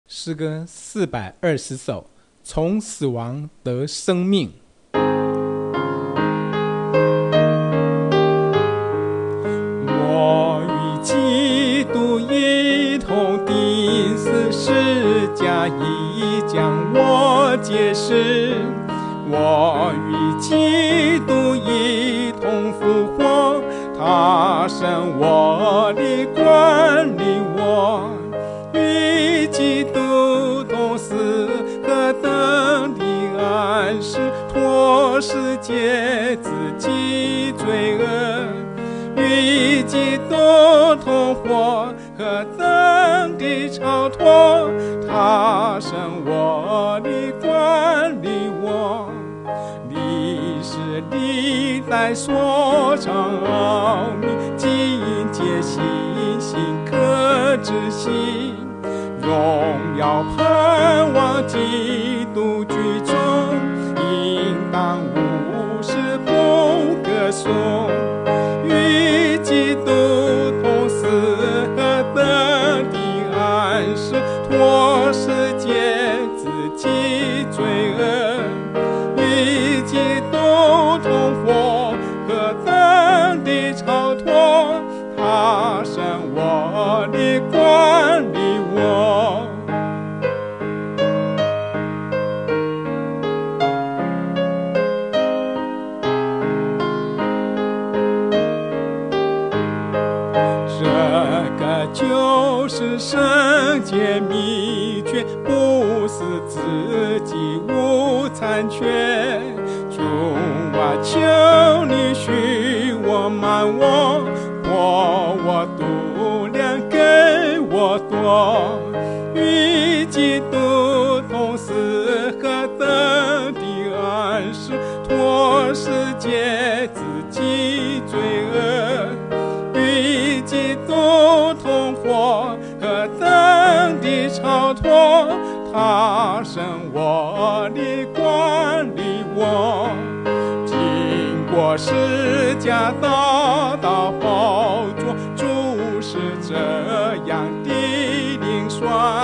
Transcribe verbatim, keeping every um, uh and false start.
诗歌四百二十首，从死亡得生命。我与基督一同钉死，十架已将我解释。我与基督一同复活，他生我的管理我。与基督同死，何等的安适，脱世界自己罪恶。与基督同活，何等的超脱，他生我的管理我。历史历代所藏奥秘，尽皆信心可知悉。荣耀盼望基督居中，应当无时不歌颂。与基督同死，何等的安适，脱世界自己罪恶。与基督同活，何等的超脱，他生我的管理我。这个就是圣洁秘诀，不是自己无残缺。主啊，求你许我满我，或我度量给我多。与基督同死，何等的安适，脱世界自己罪恶。与基督同活，何等的超脱，他生我的管理我。经过十架大大宝座，主是这样的领算。